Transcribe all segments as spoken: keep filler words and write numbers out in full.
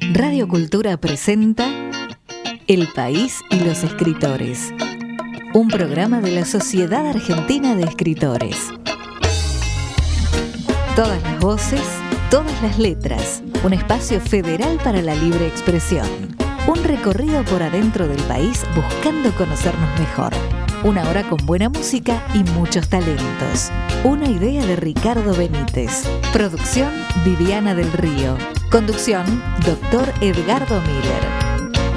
Radio Cultura presenta El País y los Escritores, un programa de la Sociedad Argentina de Escritores. Todas las voces, todas las letras, un espacio federal para la libre expresión. Un recorrido por adentro del país buscando conocernos mejor. Una hora con buena música y muchos talentos. Una idea de Ricardo Benítez. Producción Viviana del Río. Conducción Doctor Edgardo Miller.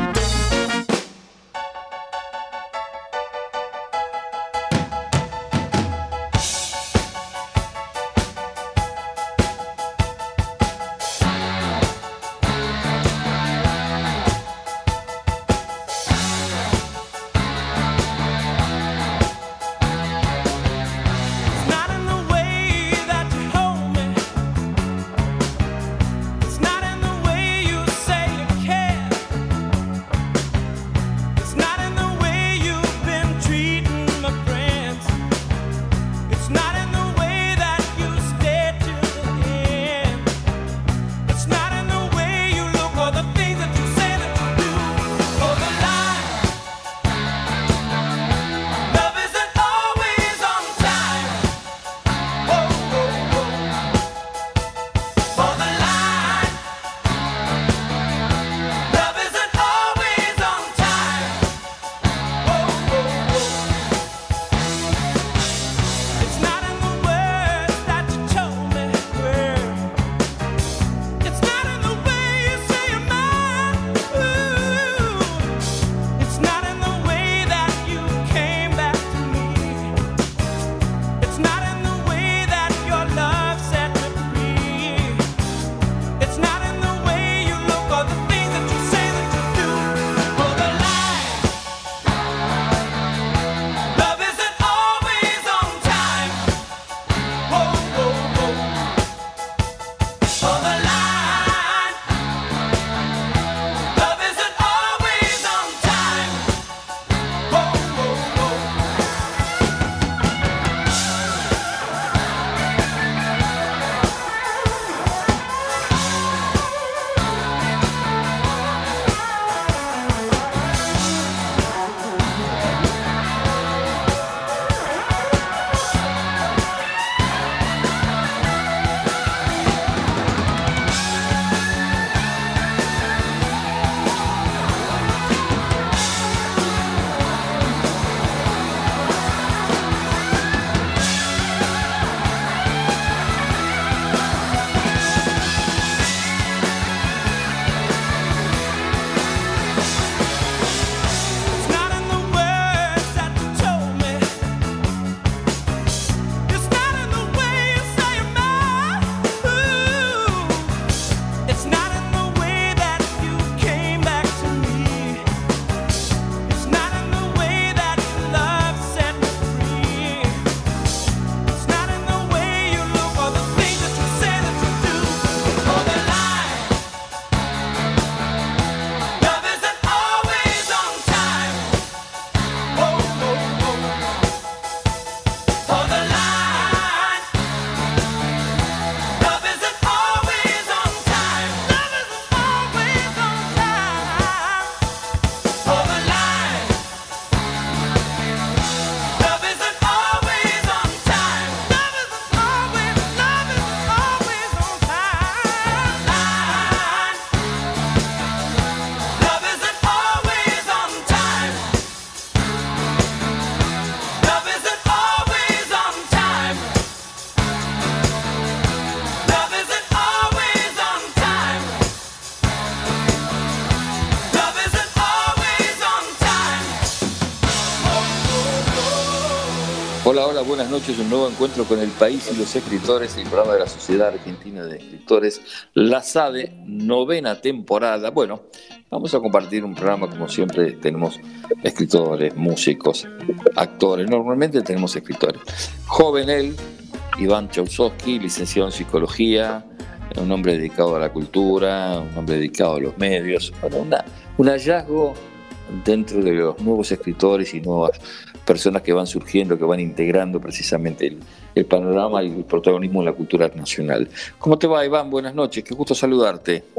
Hola, hola, buenas noches. Un nuevo encuentro con El País y los Escritores, el programa de la Sociedad Argentina de Escritores, la S A D E, novena temporada. Bueno, vamos a compartir un programa, como siempre tenemos escritores, músicos, actores. Normalmente tenemos escritores. Joven él, Iván Chausovsky, licenciado en Psicología, un hombre dedicado a la cultura, un hombre dedicado a los medios. Bueno, una, un hallazgo dentro de los nuevos escritores y nuevas personas que van surgiendo, que van integrando precisamente el, el panorama y el protagonismo en la cultura nacional. ¿Cómo te va, Iván? Buenas noches, qué gusto saludarte.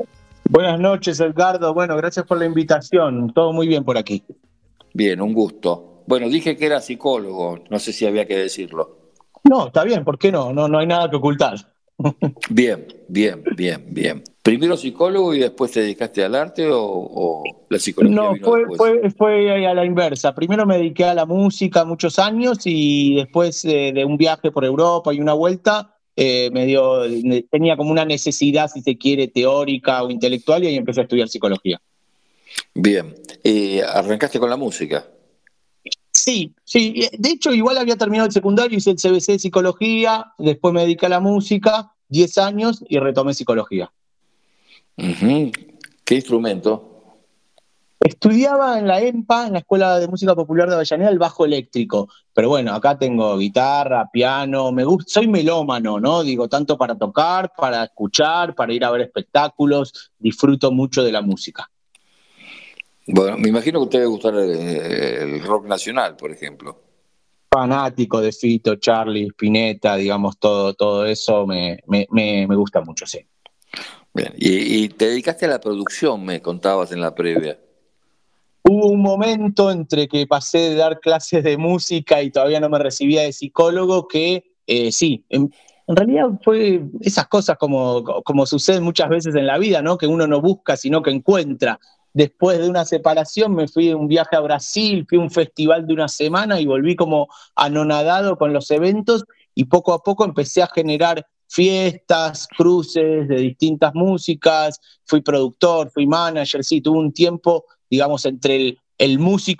Buenas noches, Edgardo. Bueno, gracias por la invitación. Todo muy bien por aquí. Bien, un gusto. Bueno, dije que era psicólogo, no sé si había que decirlo. No, está bien, ¿por qué no? No, no hay nada que ocultar. Bien, bien, bien, bien. ¿Primero psicólogo y después te dedicaste al arte o, o la psicología No, vino fue, después? fue, fue a la inversa. Primero me dediqué a la música muchos años y después eh, de un viaje por Europa y una vuelta, eh, me dio, tenía como una necesidad, si se quiere, teórica o intelectual y ahí empecé a estudiar psicología. Bien, eh, arrancaste con la música. Sí, sí. De hecho, igual había terminado el secundario, hice el C B C de psicología, después me dediqué a la música, diez años y retomé psicología. Uh-huh. ¿Qué instrumento? Estudiaba en la EMPA, en la Escuela de Música Popular de Avellaneda, el bajo eléctrico. Pero bueno, acá tengo guitarra, piano, me gusta, soy melómano, ¿no? Digo, tanto para tocar, para escuchar, para ir a ver espectáculos, disfruto mucho de la música. Bueno, me imagino que a usted le gustar el, el rock nacional, por ejemplo. Fanático de Fito, Charlie, Spinetta, digamos, todo, todo eso me, me, me, me gusta mucho, sí. Bien, y, y te dedicaste a la producción, me contabas en la previa. Hubo un momento entre que pasé de dar clases de música y todavía no me recibía de psicólogo que eh, sí, en, en realidad fue esas cosas como, como suceden muchas veces en la vida, ¿no? Que uno no busca, sino que encuentra. Después de una separación me fui de un viaje a Brasil, fui a un festival de una semana y volví como anonadado con los eventos y poco a poco empecé a generar fiestas, cruces de distintas músicas, fui productor, fui manager, sí, tuve un tiempo, digamos, entre el, el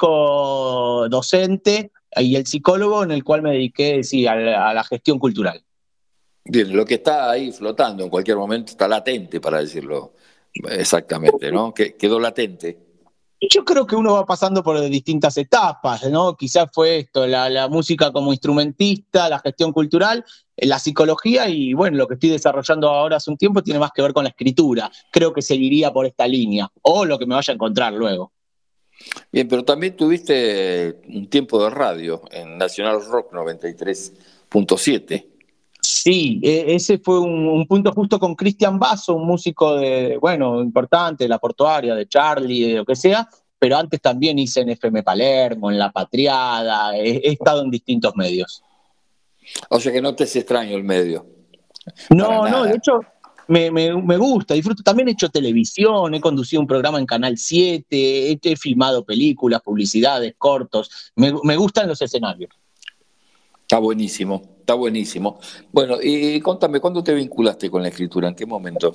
músico docente y el psicólogo en el cual me dediqué, sí, a la, a la gestión cultural. Bien, lo que está ahí flotando en cualquier momento está latente, para decirlo exactamente, ¿no? Que quedó latente. Yo creo que uno va pasando por distintas etapas, ¿no? Quizás fue esto, la, la música como instrumentista, la gestión cultural, la psicología y bueno, lo que estoy desarrollando ahora hace un tiempo tiene más que ver con la escritura. Creo que seguiría por esta línea o lo que me vaya a encontrar luego. Bien, pero también tuviste un tiempo de radio en Nacional Rock noventa y tres punto siete. Sí, ese fue un, un punto justo con Cristian Basso, un músico de, bueno, importante, de la Portuaria, de Charlie, de lo que sea, pero antes también hice en F M Palermo, en La Patriada, he, he estado en distintos medios. O sea que no te es extraño el medio. No, no, de hecho me, me, me gusta, disfruto. También he hecho televisión, he conducido un programa en Canal siete, he, he filmado películas, publicidades, cortos, me, me gustan los escenarios. Está buenísimo, está buenísimo. Bueno, y contame, ¿cuándo te vinculaste con la escritura? ¿En qué momento?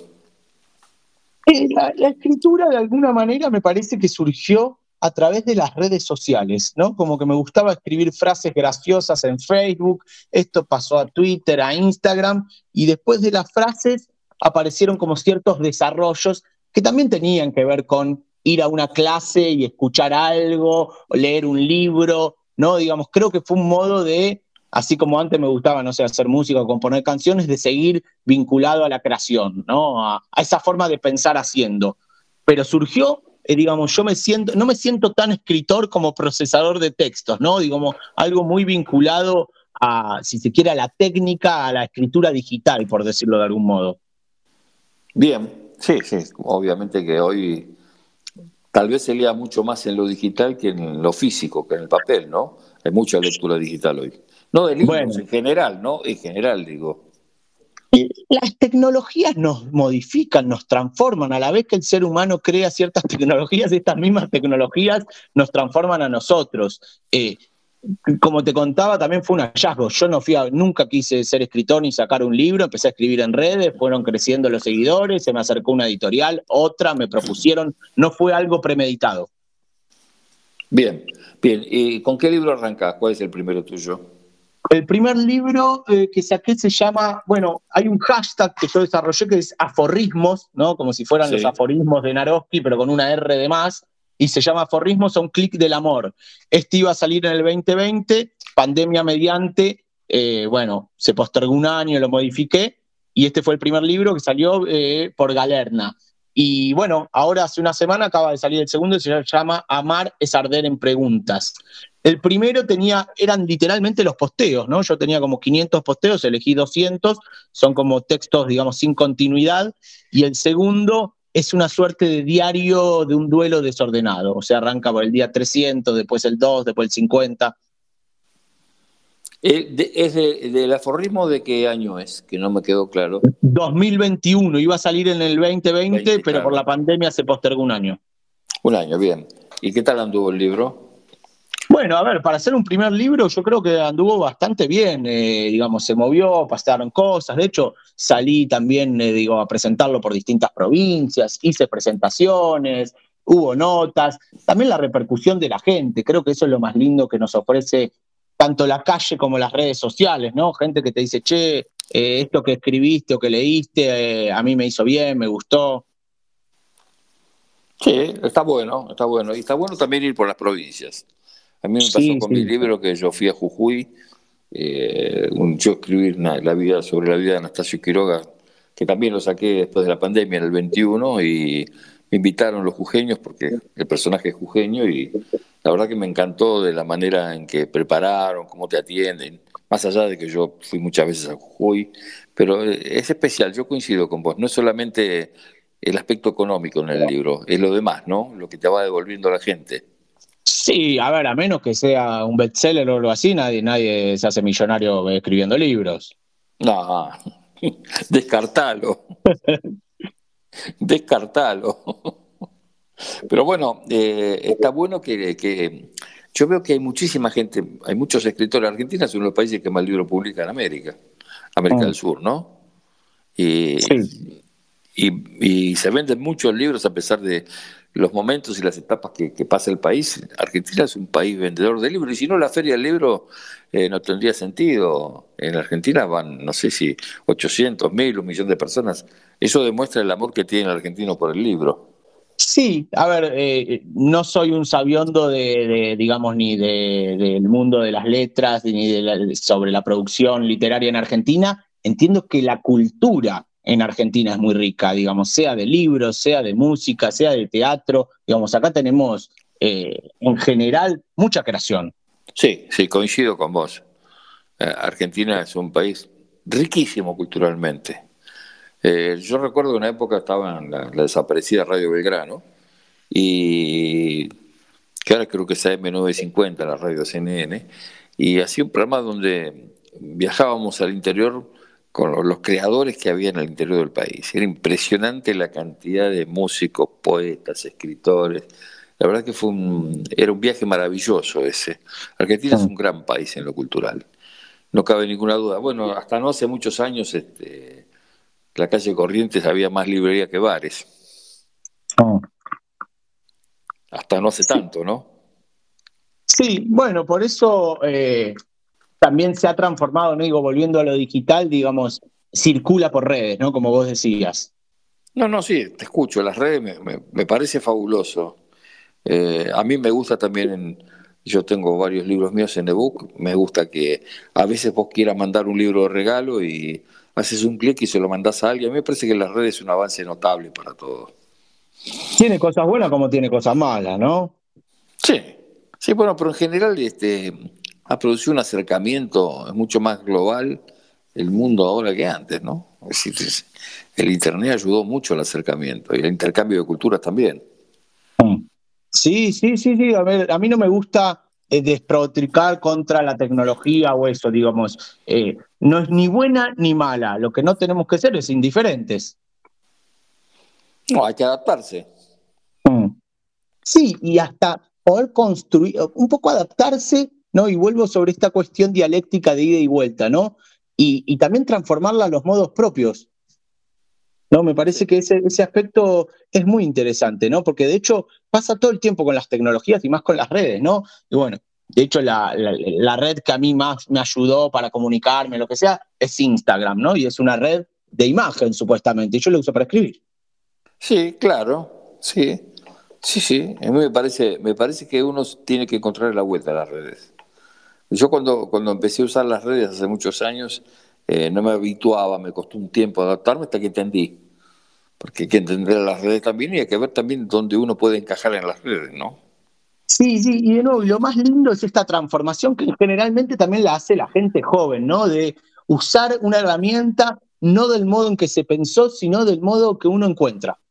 Eh, la, la escritura de alguna manera me parece que surgió a través de las redes sociales, ¿no? Como que me gustaba escribir frases graciosas en Facebook, esto pasó a Twitter, a Instagram, y después de las frases aparecieron como ciertos desarrollos que también tenían que ver con ir a una clase y escuchar algo, o leer un libro, ¿no? Digamos, creo que fue un modo de, así como antes me gustaba, no sé, hacer música o componer canciones, de seguir vinculado a la creación, ¿no? A, a esa forma de pensar haciendo. Pero surgió, eh, digamos, yo me siento, no me siento tan escritor como procesador de textos, ¿no? Digamos, algo muy vinculado a, si se quiere, a la técnica, a la escritura digital, por decirlo de algún modo. Bien, sí, sí, obviamente que hoy tal vez se lea mucho más en lo digital que en lo físico, que en el papel, ¿no? Hay mucha lectura digital hoy. No de libros, bueno, en general, ¿no? En general, digo. Las tecnologías nos modifican, nos transforman. A la vez que el ser humano crea ciertas tecnologías, estas mismas tecnologías nos transforman a nosotros. Eh, como te contaba, también fue un hallazgo. Yo no fui a, nunca quise ser escritor ni sacar un libro, empecé a escribir en redes, fueron creciendo los seguidores, se me acercó una editorial, otra, me propusieron, no fue algo premeditado. Bien, bien. ¿Y con qué libro arrancás? ¿Cuál es el primero tuyo? El primer libro eh, que saqué se llama, bueno, hay un hashtag que yo desarrollé que es aforrismos, ¿no? Como si fueran sí. los aforismos de Naroski, pero con una R de más, y se llama Aforrismos a un clic del amor. Este iba a salir en el veinte veinte, pandemia mediante, eh, bueno, se postergó un año, lo modifiqué, y este fue el primer libro que salió eh, por Galerna. Y bueno, ahora hace una semana acaba de salir el segundo, se llama Amar es arder en preguntas. El primero tenía, eran literalmente los posteos, ¿no? Yo tenía como quinientos posteos, elegí doscientos, son como textos, digamos, sin continuidad. Y el segundo es una suerte de diario de un duelo desordenado. O sea, arranca por el día trescientos, después el dos, después el cincuenta. Eh, de, ¿Es de, del aforismo de qué año es? Que no me quedó claro. dos mil veintiuno, iba a salir en el veinte veinte, veinte, pero claro. Por la pandemia se postergó un año. Un año, bien. ¿Y qué tal anduvo el libro? Bueno, a ver, para hacer un primer libro yo creo que anduvo bastante bien, eh, digamos, se movió, pasaron cosas, de hecho salí también, eh, digo, a presentarlo por distintas provincias, hice presentaciones, hubo notas, también la repercusión de la gente, creo que eso es lo más lindo que nos ofrece tanto la calle como las redes sociales, ¿no? Gente que te dice, che, eh, esto que escribiste o que leíste, eh, a mí me hizo bien, me gustó. Sí, está bueno, está bueno. Y está bueno también ir por las provincias. A mí me pasó Sí, con sí. mi libro que yo fui a Jujuy, eh, un, yo escribí una, la vida, sobre la vida de Anastasio Quiroga, que también lo saqué después de la pandemia en el veintiuno, y me invitaron los jujeños porque el personaje es jujeño, y la verdad que me encantó de la manera en que prepararon, cómo te atienden, más allá de que yo fui muchas veces a Jujuy, pero es especial, yo coincido con vos, no es solamente el aspecto económico en el libro, es lo demás, ¿no? Lo que te va devolviendo la gente. Sí, a ver, a menos que sea un bestseller o algo así, nadie, nadie se hace millonario escribiendo libros. No, descartalo, descartalo. Pero bueno, eh, está bueno que, que yo veo que hay muchísima gente, hay muchos escritores. Argentina es uno de los países que más libros publica en América, América Mm. del Sur, ¿no? Y, Sí. y, y se venden muchos libros a pesar de los momentos y las etapas que, que pasa el país. Argentina es un país vendedor de libros, y si no, la Feria del Libro eh, no tendría sentido. En Argentina van, no sé si ochocientos mil, un millón de personas. Eso demuestra el amor que tiene el argentino por el libro. Sí, a ver, eh, no soy un sabiondo de, de, digamos, ni de, del mundo de las letras, ni de la- sobre la producción literaria en Argentina. Entiendo que la cultura en Argentina es muy rica, digamos, sea de libros, sea de música, sea de teatro. Digamos, acá tenemos, eh, en general, mucha creación. Sí, sí, coincido con vos. Eh, Argentina es un país riquísimo culturalmente. Eh, yo recuerdo que en una época estaba en la, la desaparecida Radio Belgrano, y que ahora creo que es A M novecientos cincuenta, la radio C N N, y hacía un programa donde viajábamos al interior con los, los creadores que había en el interior del país. Era impresionante la cantidad de músicos, poetas, escritores. La verdad que fue un, era un viaje maravilloso ese. Argentina es un gran país en lo cultural, no cabe ninguna duda. Bueno, hasta no hace muchos años, este, la calle Corrientes había más librería que bares. Oh. Hasta no hace Sí, tanto, ¿no? sí, bueno, por eso eh, también se ha transformado, ¿no? Digo, volviendo a lo digital, digamos, circula por redes, ¿no? Como vos decías. No, no, sí, te escucho. Las redes me, me, me parece fabuloso. Eh, a mí me gusta también, en- yo tengo varios libros míos en ebook, me gusta que a veces vos quieras mandar un libro de regalo y haces un clic y se lo mandás a alguien. A mí me parece que las redes es un avance notable para todos. Tiene cosas buenas como tiene cosas malas, ¿no? Sí, sí, bueno, pero en general este, ha producido un acercamiento, es mucho más global el mundo ahora que antes, ¿no? Es decir, es- el Internet ayudó mucho al acercamiento y el intercambio de culturas también. Mm. Sí, sí, sí, sí. A ver, a mí no me gusta eh, despotricar contra la tecnología o eso, digamos. Eh, no es ni buena ni mala. Lo que no tenemos que ser es indiferentes. No, hay que adaptarse. Mm. Sí, y hasta poder construir, un poco adaptarse, ¿no? Y vuelvo sobre esta cuestión dialéctica de ida y vuelta, ¿no? Y, y también transformarla a los modos propios. No, me parece que ese, ese aspecto es muy interesante, ¿no? Porque de hecho pasa todo el tiempo con las tecnologías y más con las redes, ¿no? Y bueno, de hecho la, la, la red que a mí más me ayudó para comunicarme, lo que sea, es Instagram, ¿no? Y es una red de imagen, supuestamente, y yo la uso para escribir. Sí, claro, sí, sí, sí. A mí me parece, me parece que uno tiene que encontrar la vuelta a las redes. Yo cuando, cuando empecé a usar las redes hace muchos años, eh, no me habituaba, me costó un tiempo adaptarme hasta que entendí. Porque hay que entender las redes también y hay que ver también dónde uno puede encajar en las redes, ¿no? Sí, sí, y de nuevo, y lo más lindo es esta transformación que generalmente también la hace la gente joven, ¿no? De usar una herramienta no del modo en que se pensó, sino del modo que uno encuentra.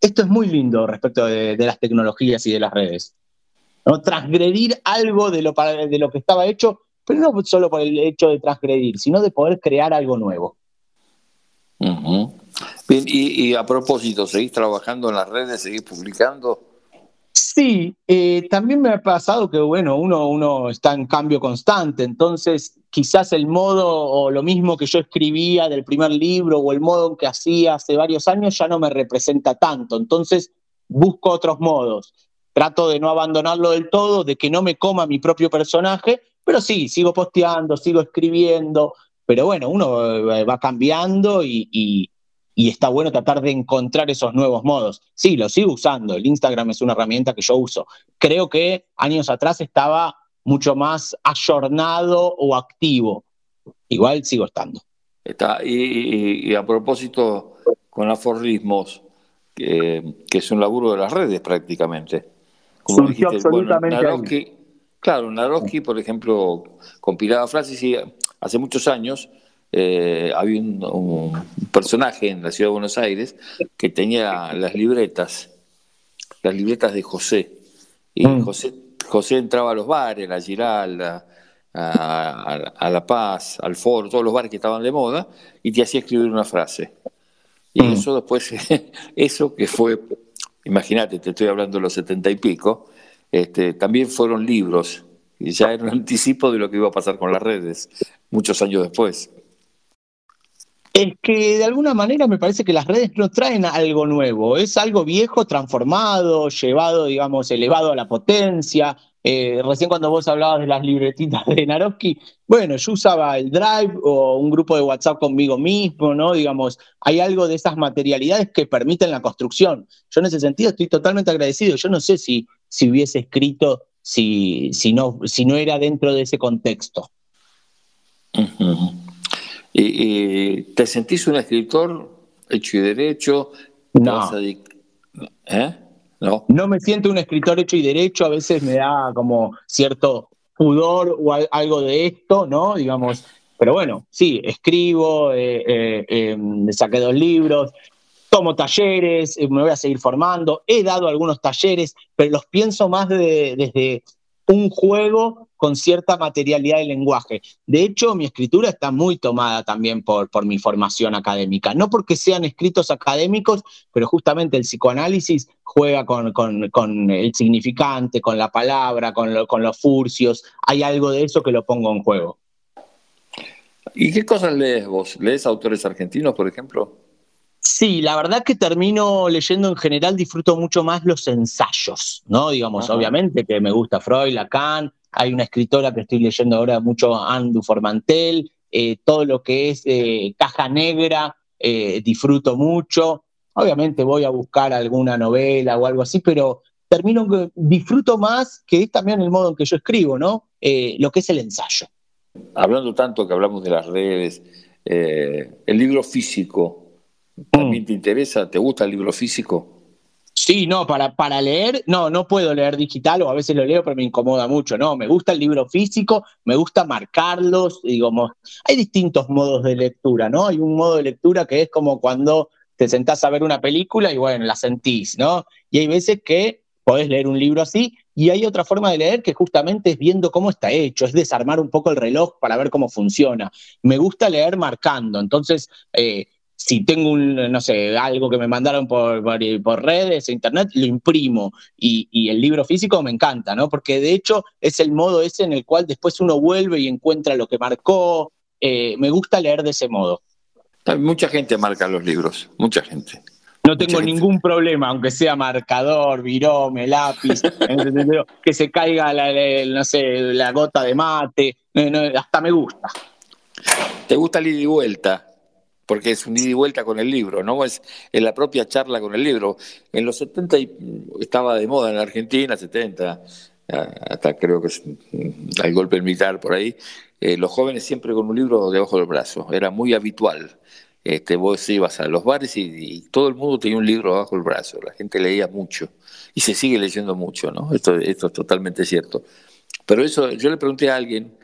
esto es muy lindo respecto de, de las tecnologías y de las redes, ¿no? Transgredir algo de lo, de lo que estaba hecho, pero no solo por el hecho de transgredir, sino de poder crear algo nuevo. Uh-huh. Bien, y, y a propósito, ¿seguís trabajando en las redes? ¿Seguís publicando? Sí, eh, también me ha pasado que, bueno, uno, uno está en cambio constante, entonces quizás el modo o lo mismo que yo escribía del primer libro o el modo que hacía hace varios años ya no me representa tanto, entonces busco otros modos. Trato de no abandonarlo del todo, de que no me coma mi propio personaje, pero sí, sigo posteando, sigo escribiendo, pero bueno, uno va cambiando y, y Y está bueno tratar de encontrar esos nuevos modos. Sí, lo sigo usando. El Instagram es una herramienta que yo uso. Creo que años atrás estaba mucho más ayornado o activo. Igual sigo estando. Está, y, y, y a propósito, con aforismos, que, que es un laburo de las redes prácticamente. Como Surgió dijiste, bueno, absolutamente Naroski, ahí. claro, Naroski, por ejemplo, compilaba frases y hace muchos años eh, había un, un personaje en la ciudad de Buenos Aires que tenía las libretas, las libretas de José. Y Mm. José, José entraba a los bares, a la Giralda, a, a, a La Paz, al Foro, todos los bares que estaban de moda, y te hacía escribir una frase. Y Mm. eso después, eso que fue, imagínate, te estoy hablando de los setenta y pico, este, también fueron libros, y ya era un anticipo de lo que iba a pasar con las redes, muchos años después. Es que de alguna manera me parece que las redes no traen algo nuevo, es algo viejo, transformado, llevado, digamos, elevado a la potencia. Eh, recién cuando vos hablabas de las libretitas de Naroski, bueno, yo usaba el Drive o un grupo de WhatsApp conmigo mismo, ¿no? Digamos, hay algo de esas materialidades que permiten la construcción. Yo en ese sentido estoy totalmente agradecido. Yo no sé si, si hubiese escrito si, si, no, si no era dentro de ese contexto. Uh-huh. ¿Y, y te sentís un escritor hecho y derecho? ¿Te No. vas a dedicar? ¿Eh? No. No me siento un escritor hecho y derecho, a veces me da como cierto pudor o algo de esto, ¿no? Digamos, pero bueno, sí, escribo, eh, eh, eh, saqué dos libros, tomo talleres, eh, me voy a seguir formando, he dado algunos talleres, pero los pienso más de, desde un juego con cierta materialidad del lenguaje. De hecho, mi escritura está muy tomada también por, por mi formación académica. No porque sean escritos académicos, pero justamente el psicoanálisis juega con, con, con el significante, con la palabra, con, lo, con los furcios. Hay algo de eso que lo pongo en juego. ¿Y qué cosas lees vos? ¿Lees autores argentinos, por ejemplo? Sí, la verdad que termino leyendo en general, disfruto mucho más los ensayos, ¿no? Digamos, Ajá. obviamente que me gusta Freud, Lacan, hay una escritora que estoy leyendo ahora mucho, Anne du Formantel, eh, todo lo que es eh, Caja Negra, eh, disfruto mucho. Obviamente voy a buscar alguna novela o algo así, pero termino, disfruto más, que es también el modo en que yo escribo, ¿no? Eh, lo que es el ensayo. Hablando tanto que hablamos de las redes, eh, el libro físico, ¿también te interesa? ¿Te gusta el libro físico? Sí, no, para, para leer, no, no puedo leer digital, o a veces lo leo, pero me incomoda mucho, no, me gusta el libro físico, me gusta marcarlos, digamos, hay distintos modos de lectura, ¿no? Hay un modo de lectura que es como cuando te sentás a ver una película y bueno, la sentís, ¿no? Y hay veces que podés leer un libro así, y hay otra forma de leer que justamente es viendo cómo está hecho, es desarmar un poco el reloj para ver cómo funciona. Me gusta leer marcando, entonces... Eh, Si tengo un, no sé, algo que me mandaron por, por, por redes, internet, lo imprimo. Y, y el libro físico me encanta, ¿no? Porque de hecho es el modo ese en el cual después uno vuelve y encuentra lo que marcó. Eh, me gusta leer de ese modo. Mucha gente marca los libros, mucha gente. No tengo mucha ningún gente. problema, aunque sea marcador, virome, lápiz, que se caiga la, la, no sé, la gota de mate, no, no, hasta me gusta. ¿Te gusta el ida y vuelta? Porque es un ida y vuelta con el libro, ¿no? Es, es la propia charla con el libro. En los setenta estaba de moda en la Argentina, setenta, hasta creo que es el golpe militar por ahí, eh, los jóvenes siempre con un libro debajo del brazo, era muy habitual. Este, vos ibas a los bares y, y todo el mundo tenía un libro bajo el brazo, la gente leía mucho y se sigue leyendo mucho, ¿no? Esto, esto es totalmente cierto. Pero eso, yo le pregunté a alguien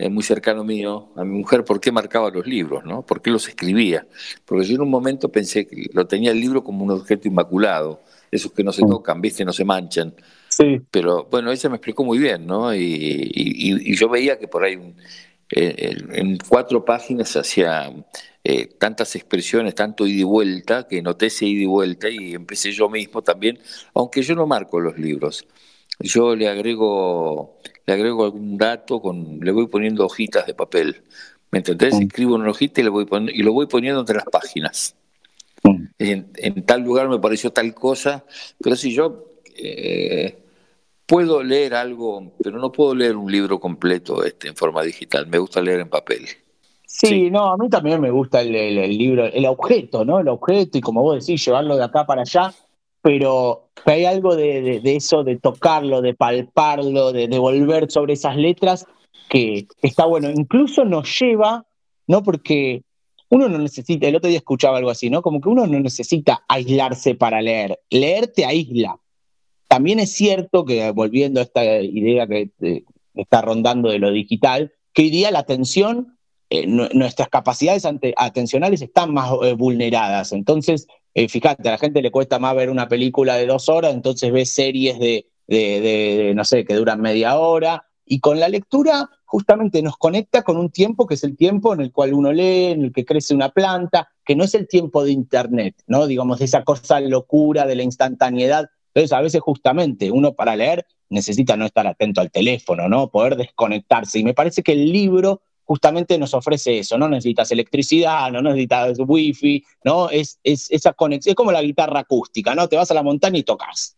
eh, muy cercano mío, a mi mujer, por qué marcaba los libros, ¿no? ¿Por qué los escribía? Porque yo en un momento pensé que lo tenía el libro como un objeto inmaculado, esos que no se tocan, ¿viste? No se manchan. Sí. Pero bueno, ella me explicó muy bien, ¿no? Y, y, y yo veía que por ahí eh, en cuatro páginas hacía eh, tantas expresiones, tanto ida y vuelta, que noté ese ida y vuelta y empecé yo mismo también, aunque yo no marco los libros. Yo le agrego, le agrego algún dato, con, le voy poniendo hojitas de papel. ¿Me entendés? Mm. Escribo una hojita y, le voy pon- y lo voy poniendo entre las páginas. Mm. En, en tal lugar me pareció tal cosa, pero si yo eh, puedo leer algo, pero no puedo leer un libro completo este, en forma digital, me gusta leer en papel. Sí, Sí, no, a mí también me gusta el, el- el libro, el objeto, ¿no? El objeto, y como vos decís, llevarlo de acá para allá, pero hay algo de, de- de eso, de tocarlo, de palparlo, de, de volver sobre esas letras, que está bueno. Incluso nos lleva, ¿no? Porque uno no necesita, el otro día escuchaba algo así, ¿no? Como que uno no necesita aislarse para leer. Leer te aísla. También es cierto que, volviendo a esta idea que eh, está rondando de lo digital, que hoy día la atención, eh, nu- nuestras capacidades ante- atencionales están más eh, vulneradas. Entonces, eh, fíjate, a la gente le cuesta más ver una película de dos horas, entonces ve series de, de, de- de, no sé, que duran media hora. Y con la lectura justamente nos conecta con un tiempo que es el tiempo en el cual uno lee, en el que crece una planta, que no es el tiempo de Internet, ¿no? Digamos, esa cosa locura de la instantaneidad. Entonces, a veces justamente uno para leer necesita no estar atento al teléfono, ¿no? Poder desconectarse. Y me parece que el libro justamente nos ofrece eso. No necesitas electricidad, no necesitas wifi, ¿no? Es, es esa conexión, es como la guitarra acústica, ¿no? Te vas a la montaña y tocas.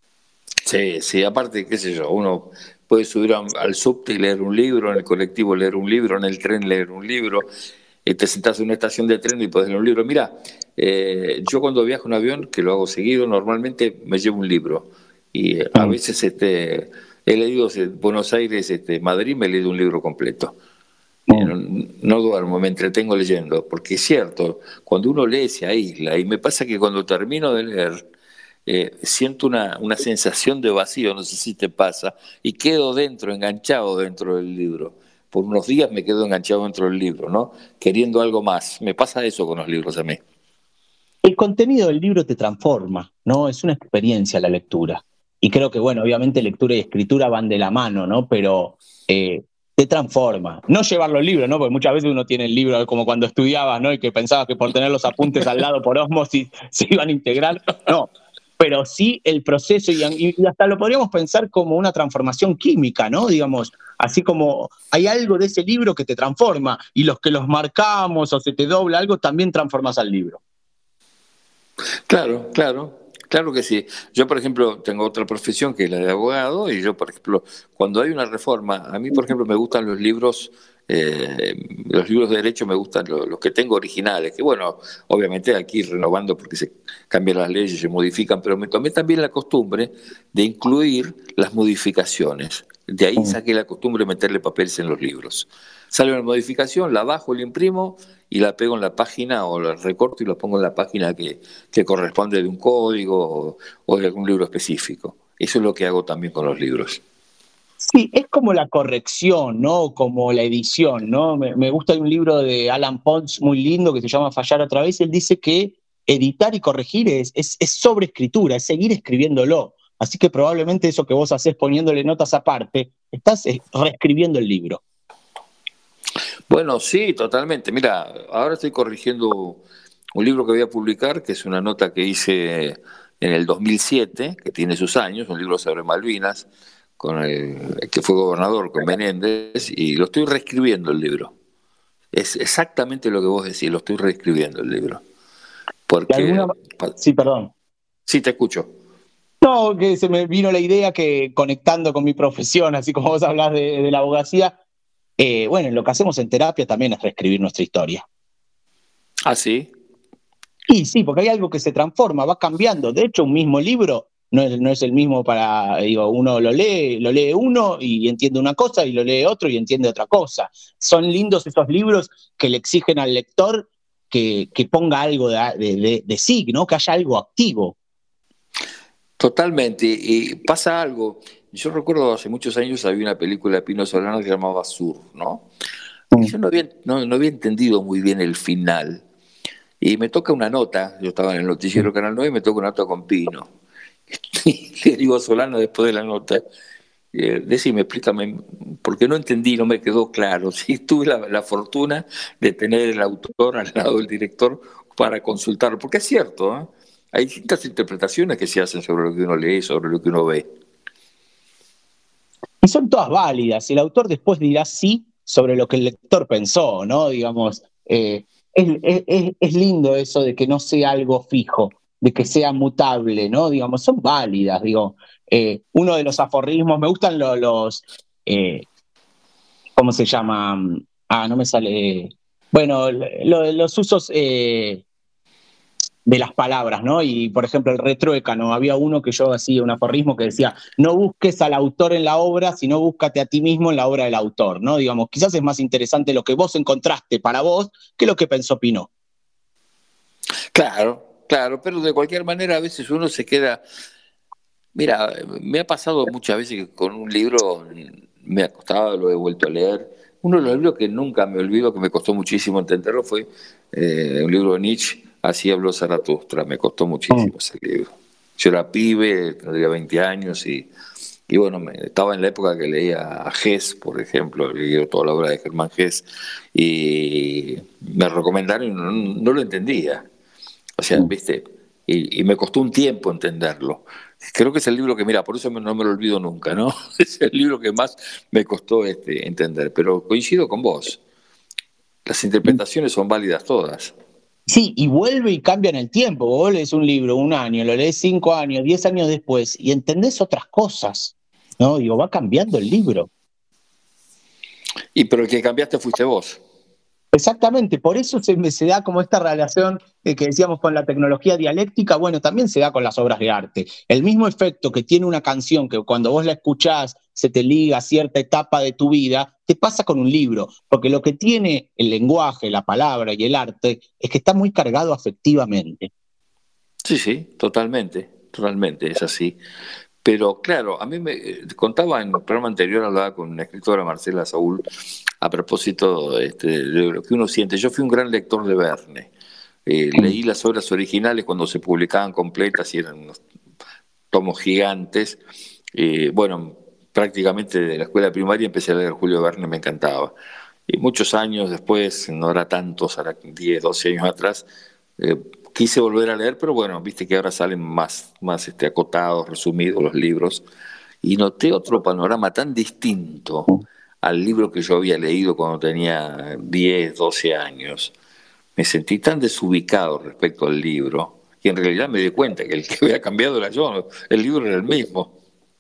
sí, sí, aparte, qué sé yo, uno puede subir a- al subte y leer un libro, en el colectivo leer un libro, en el tren leer un libro, eh, te sentás en una estación de tren y podés leer un libro. Mira, eh, yo cuando viajo en avión, que lo hago seguido, normalmente me llevo un libro. Y eh, a Mm. veces este, he leído eh, Buenos Aires, este, Madrid, me he leído un libro completo. Eh, Mm. no, no duermo, me entretengo leyendo, porque es cierto, cuando uno lee se aísla, y me pasa que cuando termino de leer, eh, siento una, una sensación de vacío, no sé si te pasa, y quedo dentro, enganchado dentro del libro. Por unos días me quedo enganchado dentro del libro, ¿no? Queriendo algo más. Me pasa eso con los libros a mí. El contenido del libro te transforma, ¿no? Es una experiencia la lectura. Y creo que, bueno, obviamente lectura y escritura van de la mano, ¿no? Pero eh, te transforma. No llevar los libros, ¿no? Porque muchas veces uno tiene el libro como cuando estudiabas, ¿no? Y que pensabas que por tener los apuntes al lado por ósmosis se iban a integrar. No. Pero sí el proceso, y, y hasta lo podríamos pensar como una transformación química, ¿no? Digamos, así como hay algo de ese libro que te transforma, y los que los marcamos o se te dobla algo, también transformas al libro. Claro, claro, claro que sí. Yo, por ejemplo, tengo otra profesión que es la de abogado y yo, por ejemplo, cuando hay una reforma, a mí, por ejemplo, me gustan los libros, eh, los libros de derecho me gustan los, los que tengo originales, que bueno, obviamente aquí renovando porque se cambian las leyes, se modifican, pero me tomé también la costumbre de incluir las modificaciones. De ahí Mm. saqué la costumbre de meterle papeles en los libros. Sale una modificación, la bajo, la imprimo y la pego en la página o la recorto y la pongo en la página que, que corresponde de un código o, o de algún libro específico. Eso es lo que hago también con los libros. Sí, es como la corrección, ¿no? Como la edición, ¿no? Me, me gusta un libro de Alan Potts muy lindo que se llama Fallar otra vez. Él dice que editar y corregir es, es, es sobreescritura, es seguir escribiéndolo. Así que probablemente eso que vos hacés poniéndole notas aparte, estás eh, reescribiendo el libro. Bueno, sí, totalmente. Mira, ahora estoy corrigiendo un libro que voy a publicar, que es una nota que hice en el dos mil siete, que tiene sus años, un libro sobre Malvinas, con el que fue gobernador, con Menéndez, y lo estoy reescribiendo el libro. Es exactamente lo que vos decís, lo estoy reescribiendo el libro. De alguna... Porque, Sí, perdón. sí, te escucho. No, que se me vino la idea que conectando con mi profesión, así como vos hablás de, de la abogacía, eh, bueno, lo que hacemos en terapia también es reescribir nuestra historia. Ah, sí. Y sí, porque hay algo que se transforma, va cambiando. De hecho, un mismo libro no es, no es el mismo para, digo, uno lo lee, lo lee uno y entiende una cosa y lo lee otro y entiende otra cosa. Son lindos esos libros que le exigen al lector que, que ponga algo de, de, de, de sí, ¿no? Que haya algo activo. Totalmente. Y pasa algo. Yo recuerdo hace muchos años había una película de Pino Solano que se llamaba Sur, ¿no? Y yo no había, no, no había entendido muy bien el final. Y me toca una nota, yo estaba en el noticiero Canal nueve y me toca una nota con Pino. Y le digo a Solano después de la nota, eh, decime, explícame, porque no entendí, no me quedó claro. Sí, tuve la, la fortuna de tener el autor al lado del director para consultarlo, porque es cierto, ¿eh? Hay distintas interpretaciones que se hacen sobre lo que uno lee, sobre lo que uno ve. Y son todas válidas. El autor después dirá sí sobre lo que el lector pensó, ¿no? Digamos, eh, es, es, es lindo eso de que no sea algo fijo, de que sea mutable, ¿no? Digamos, son válidas, digo. Eh, uno de los aforismos, me gustan los, los eh, ¿cómo se llama? Ah, no me sale. Bueno, lo, los usos eh, de las palabras, ¿no? Y, por ejemplo, el retruécano. Había uno que yo hacía un aforismo que decía, no busques al autor en la obra, sino búscate a ti mismo en la obra del autor, ¿no? Digamos, quizás es más interesante lo que vos encontraste para vos que lo que pensó Pino. Claro, claro, pero de cualquier manera a veces uno se queda... Mira, me ha pasado muchas veces que con un libro me ha costado, lo he vuelto a leer. Uno de los libros que nunca me olvido, que me costó muchísimo entenderlo, fue eh, un libro de Nietzsche, Así habló Zaratustra. Me costó muchísimo ese libro. Yo era pibe, tendría veinte años y, y bueno, me, estaba en la época que leía a Hess, por ejemplo, leí toda la obra de Germán Hess y me recomendaron y no, no lo entendía. O sea, viste, y, y me costó un tiempo entenderlo. Creo que es el libro que, mira, por eso no me lo olvido nunca, ¿no? Es el libro que más me costó este, entender, pero coincido con vos. Las interpretaciones son válidas todas. Sí, y vuelve y cambia en el tiempo. Vos lees un libro un año, lo lees cinco años, diez años después, y entendés otras cosas, ¿no? Digo, va cambiando el libro. Y pero el que cambiaste fuiste vos. Exactamente, por eso se, se da como esta relación eh, que decíamos con la tecnología dialéctica, bueno, también se da con las obras de arte. El mismo efecto que tiene una canción que cuando vos la escuchás se te liga a cierta etapa de tu vida, te pasa con un libro, porque lo que tiene el lenguaje, la palabra y el arte es que está muy cargado afectivamente. Sí, sí, totalmente, totalmente, es así. Pero claro, a mí me contaba en el programa anterior, hablaba con una escritora, Marcela Saúl, a propósito este, de lo que uno siente. Yo fui un gran lector de Verne. Eh, leí las obras originales cuando se publicaban completas y eran unos tomos gigantes. Eh, bueno, prácticamente de la escuela primaria empecé a leer Julio Verne, me encantaba. Y muchos años después, no era tantos, era diez, doce años atrás, eh, quise volver a leer, pero bueno, viste que ahora salen más, más este, acotados, resumidos los libros, y noté otro panorama tan distinto al libro que yo había leído cuando tenía diez, doce años. Me sentí tan desubicado respecto al libro, que en realidad me di cuenta que el que había cambiado era yo, el libro era el mismo.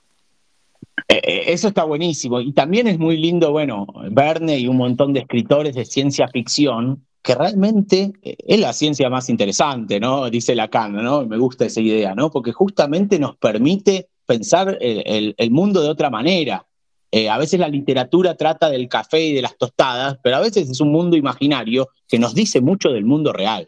Eh, eso está buenísimo, y también es muy lindo, bueno, Verne y un montón de escritores de ciencia ficción, que realmente es la ciencia más interesante, ¿no? Dice Lacan, ¿no? Me gusta esa idea, ¿no? Porque justamente nos permite pensar el, el, el mundo de otra manera. Eh, a veces la literatura trata del café y de las tostadas, pero a veces es un mundo imaginario que nos dice mucho del mundo real.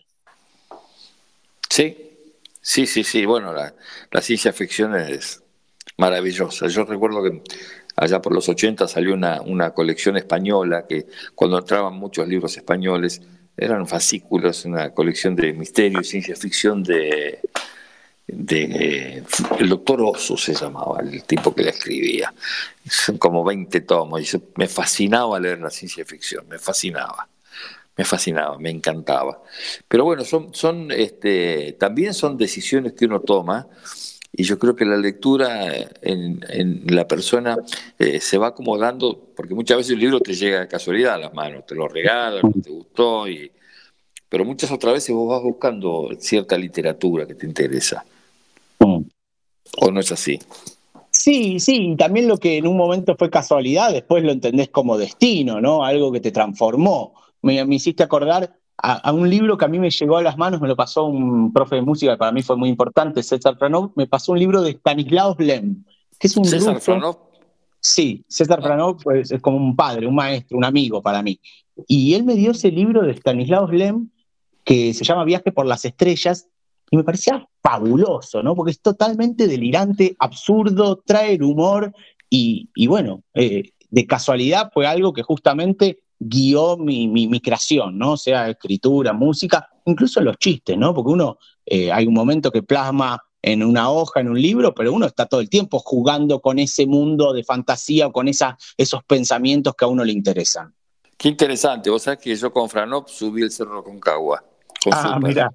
Sí, sí, sí, sí. Bueno, la, la ciencia ficción es maravillosa. Yo recuerdo que allá por los ochenta salió una, una colección española que cuando entraban muchos libros españoles eran fascículos, una colección de misterio y ciencia ficción de, de eh, el doctor Oso se llamaba, el tipo que la escribía. Son como veinte tomos y me fascinaba leer la ciencia ficción, me fascinaba. Me fascinaba, me encantaba. Pero bueno, son, son este, también son decisiones que uno toma y yo creo que la lectura en, en la persona eh, se va acomodando, porque muchas veces el libro te llega de casualidad a las manos, te lo regalan, no te gustó, y, pero muchas otras veces vos vas buscando cierta literatura que te interesa. Mm. ¿O no es así? Sí, sí, y también lo que en un momento fue casualidad, después lo entendés como destino, ¿no? Algo que te transformó. Me, me hiciste acordar a, a un libro que a mí me llegó a las manos, me lo pasó un profe de música que para mí fue muy importante, César Franov, me pasó un libro de Stanislav Lem, que es un ¿César ruso. Franov? Sí, César ah. Franov pues, es como un padre, un maestro, un amigo para mí. Y él me dio ese libro de Stanislav Lem que se llama Viaje por las Estrellas, y me parecía fabuloso, ¿no? Porque es totalmente delirante, absurdo, trae el humor y, y bueno, eh, de casualidad fue algo que justamente guió mi, mi, mi creación, ¿no? O sea, escritura, música, incluso los chistes, ¿no? Porque uno, eh, hay un momento que plasma en una hoja, en un libro, pero uno está todo el tiempo jugando con ese mundo de fantasía o con esa, esos pensamientos que a uno le interesan. Qué interesante, vos sabés que yo con Franop subí el Cerro Concagua, con Ah, Super. mira,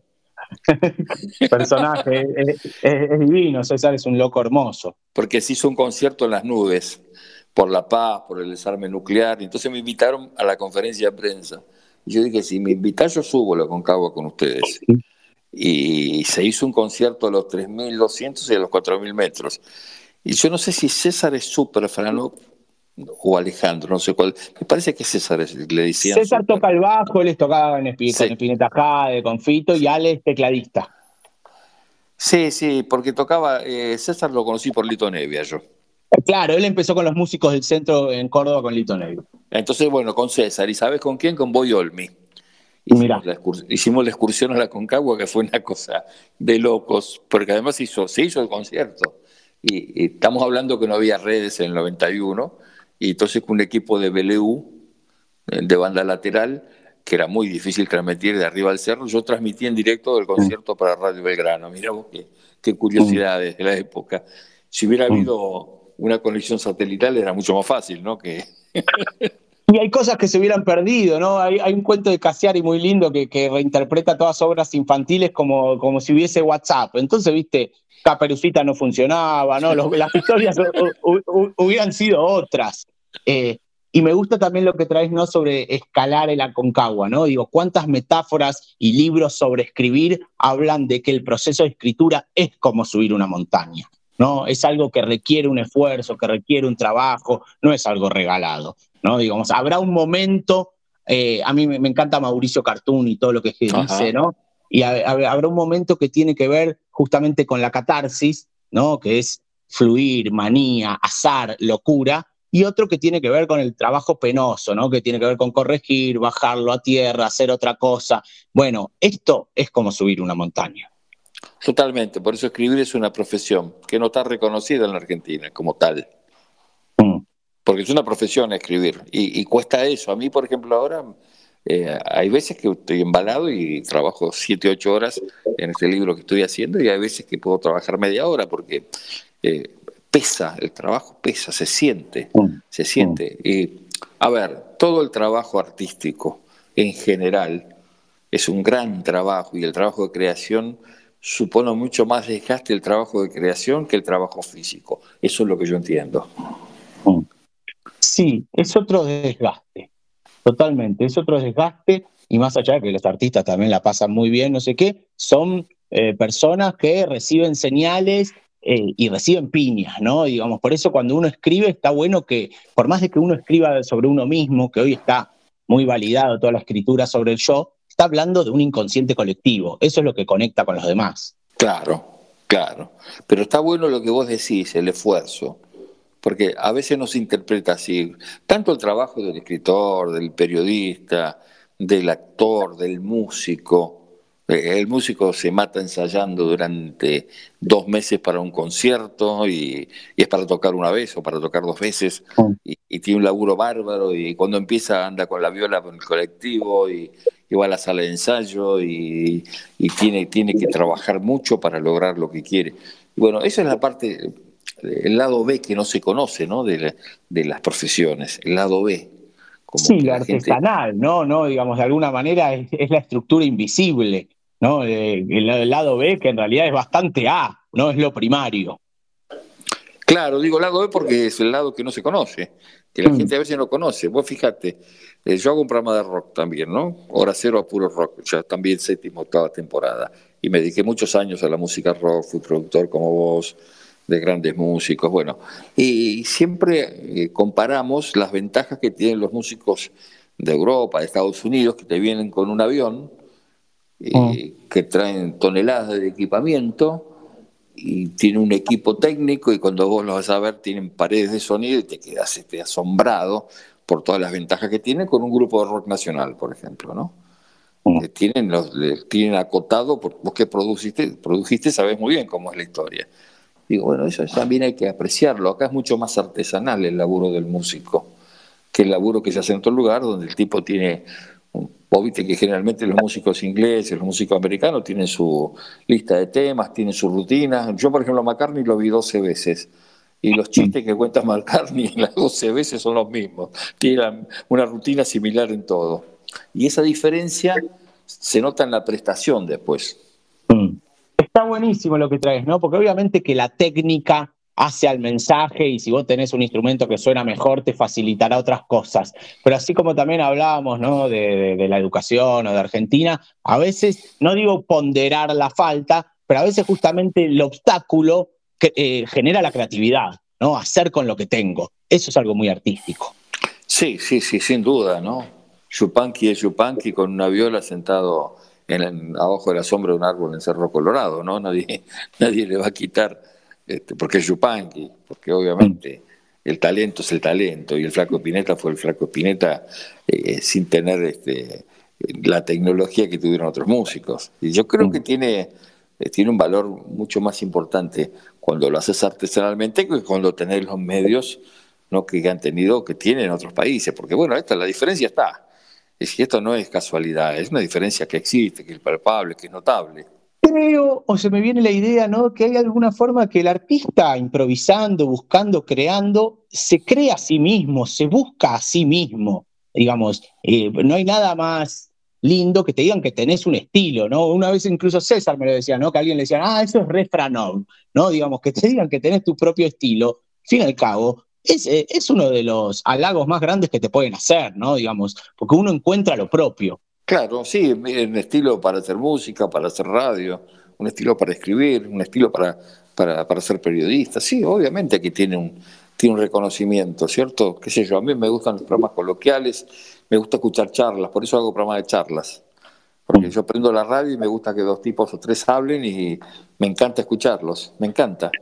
personaje, es, es, es divino, César es un loco hermoso. Porque se hizo un concierto en las nubes, por la paz, por el desarme nuclear, y entonces me invitaron a la conferencia de prensa. Y yo dije, si me invitan, yo subo la Concagua con ustedes. Y se hizo un concierto a los tres mil doscientos y a los cuatro mil metros. Y yo no sé si César es súper Franop o Alejandro, no sé cuál. Me parece que César es, le decían César super. toca el bajo, les tocaba en Espi- Sí. con Spinetta Jade, con Fito, y Ale es tecladista. Sí, sí, porque tocaba, eh, César lo conocí por Lito Nevia yo. Claro, él empezó con los músicos del centro en Córdoba con Lito Nevia. Entonces, bueno, con César, ¿y sabes con quién? Con Boy Olmi. Mirá. Hicimos la, excurs- hicimos la excursión a la Concagua, que fue una cosa de locos, porque además hizo, se hizo el concierto. Y, y estamos hablando que no había redes en el noventa y uno, y entonces con un equipo de B L U, de banda lateral, que era muy difícil transmitir de arriba al cerro, yo transmití en directo del concierto para Radio Belgrano. Mirá vos qué, qué curiosidades de la época. Si hubiera habido una conexión satelital era mucho más fácil, ¿no? Que... Y hay cosas que se hubieran perdido, ¿no? Hay, hay un cuento de Cassiari muy lindo que, que reinterpreta todas obras infantiles como, como si hubiese WhatsApp. Entonces, viste, Caperucita no funcionaba, ¿no? Los, las historias hu, hu, hubieran sido otras. Eh, y me gusta también lo que traes, ¿no? Sobre escalar el Aconcagua, ¿no? Digo, ¿cuántas metáforas y libros sobre escribir hablan de que el proceso de escritura es como subir una montaña, ¿no? Es algo que requiere un esfuerzo, que requiere un trabajo, no es algo regalado, ¿no? Digamos, habrá un momento, eh, a mí me, me encanta Mauricio Cartún y todo lo que dice, Ajá. ¿no? Y a, a, habrá un momento que tiene que ver justamente con la catarsis, ¿no? Que es fluir, manía, azar, locura, y otro que tiene que ver con el trabajo penoso, ¿no? Que tiene que ver con corregir, bajarlo a tierra, hacer otra cosa. Bueno, esto es como subir una montaña. Totalmente, por eso escribir es una profesión que no está reconocida en la Argentina como tal. Mm. Porque es una profesión escribir y, y cuesta eso. A mí, por ejemplo, ahora eh, hay veces que estoy embalado y trabajo siete, ocho horas en este libro que estoy haciendo y hay veces que puedo trabajar media hora porque eh, pesa, el trabajo pesa, se siente, mm. se siente. Mm. Y, a ver, todo el trabajo artístico en general es un gran trabajo y el trabajo de creación supone mucho más desgaste el trabajo de creación que el trabajo físico. Eso es lo que yo entiendo. Sí, es otro desgaste, totalmente, es otro desgaste, y más allá de que los artistas también la pasan muy bien, no sé qué, son eh, personas que reciben señales eh, y reciben piñas, ¿no? Digamos, por eso cuando uno escribe está bueno que, por más de que uno escriba sobre uno mismo, que hoy está muy validado toda la escritura sobre el yo, está hablando de un inconsciente colectivo, eso es lo que conecta con los demás. Claro, claro, pero está bueno lo que vos decís, el esfuerzo, porque a veces no se interpreta así, tanto el trabajo del escritor, del periodista, del actor, del músico. El músico se mata ensayando durante dos meses para un concierto y, y es para tocar una vez o para tocar dos veces y, y tiene un laburo bárbaro y cuando empieza anda con la viola con el colectivo y, y va a la sala de ensayo y, y tiene, tiene que trabajar mucho para lograr lo que quiere. Y bueno, esa es la parte, el lado B que no se conoce, ¿no? de, la, de las profesiones, el lado B. Como sí, lo artesanal, gente... ¿no? ¿no? Digamos, de alguna manera es, es la estructura invisible, ¿no? El, el lado B, que en realidad es bastante A, no es lo primario. Claro, digo lado B porque es el lado que no se conoce, que la mm. gente a veces no conoce. Vos fíjate, eh, yo hago un programa de rock también, ¿no? Hora cero a puro rock, ya también séptima, octava temporada. Y me dediqué muchos años a la música rock, fui productor como vos, de grandes músicos, bueno, y siempre eh, comparamos las ventajas que tienen los músicos de Europa, de Estados Unidos, que te vienen con un avión, eh, mm. que traen toneladas de equipamiento, y tienen un equipo técnico, y cuando vos los vas a ver tienen paredes de sonido, y te quedas este, asombrado por todas las ventajas que tienen con un grupo de rock nacional, por ejemplo, ¿no? Eh, tienen, los, le- tienen acotado, por, vos que produciste, produjiste, sabés muy bien cómo es la historia. Digo, bueno, eso también hay que apreciarlo. Acá es mucho más artesanal el laburo del músico que el laburo que se hace en otro lugar, donde el tipo tiene, vos viste que generalmente los músicos ingleses, los músicos americanos tienen su lista de temas, tienen su rutina. Yo, por ejemplo, a McCartney lo vi doce veces. Y los chistes que cuenta McCartney las doce veces son los mismos. Tiene una rutina similar en todo. Y esa diferencia se nota en la prestación después. Mm. Está buenísimo lo que traes, ¿no? Porque obviamente que la técnica hace al mensaje y si vos tenés un instrumento que suena mejor te facilitará otras cosas. Pero así como también hablábamos, ¿no? de, de, de la educación o de Argentina, a veces, no digo ponderar la falta, pero a veces justamente el obstáculo que, eh, genera la creatividad, ¿no? Hacer con lo que tengo. Eso es algo muy artístico. Sí, sí, sí, sin duda, ¿no? Yupanqui es Yupanqui con una viola sentado en, en- abajo de la sombra de un árbol en Cerro Colorado, ¿no? Nadie, nadie le va a quitar, este, porque es Yupanqui, porque Mm. obviamente el talento es el talento, y el Flaco Spinetta fue el Flaco Spinetta eh, sin tener este, la tecnología que tuvieron otros músicos. Y yo creo que Mm. tiene, eh, tiene un valor mucho más importante cuando lo haces artesanalmente que cuando tenés los medios, ¿no? que han tenido, que tienen otros países, porque bueno, esta, la diferencia está. Es que esto no es casualidad, es una diferencia que existe, que es palpable, que es notable. Creo, o se me viene la idea, ¿no? Que hay alguna forma que el artista improvisando, buscando, creando, se crea a sí mismo, se busca a sí mismo, digamos. Eh, no hay nada más lindo que te digan que tenés un estilo, ¿no? Una vez incluso César me lo decía, ¿no? Que alguien le decía, ah, eso es re Franov, ¿no? Digamos, que te digan que tenés tu propio estilo, al fin y al cabo, es, eh, es uno de los halagos más grandes que te pueden hacer, ¿no? Digamos, porque uno encuentra lo propio. Claro, sí, un estilo para hacer música, para hacer radio, un estilo para escribir, un estilo para, para, para ser periodista. Sí, obviamente que tiene un, tiene un reconocimiento, ¿cierto? Qué sé yo, a mí me gustan los programas coloquiales, me gusta escuchar charlas, por eso hago programas de charlas. Porque Mm. yo prendo la radio y me gusta que dos tipos o tres hablen y me encanta escucharlos, me encanta.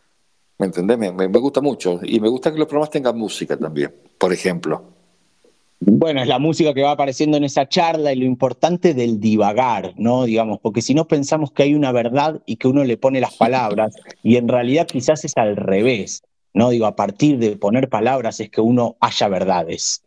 ¿Me entendés? Me, me, me gusta mucho. Y me gusta que los programas tengan música también, por ejemplo. Bueno, es la música que va apareciendo en esa charla y lo importante del divagar, ¿no? Digamos, porque si no pensamos que hay una verdad y que uno le pone las palabras, y en realidad quizás es al revés, ¿no? Digo, a partir de poner palabras es que uno haya verdades.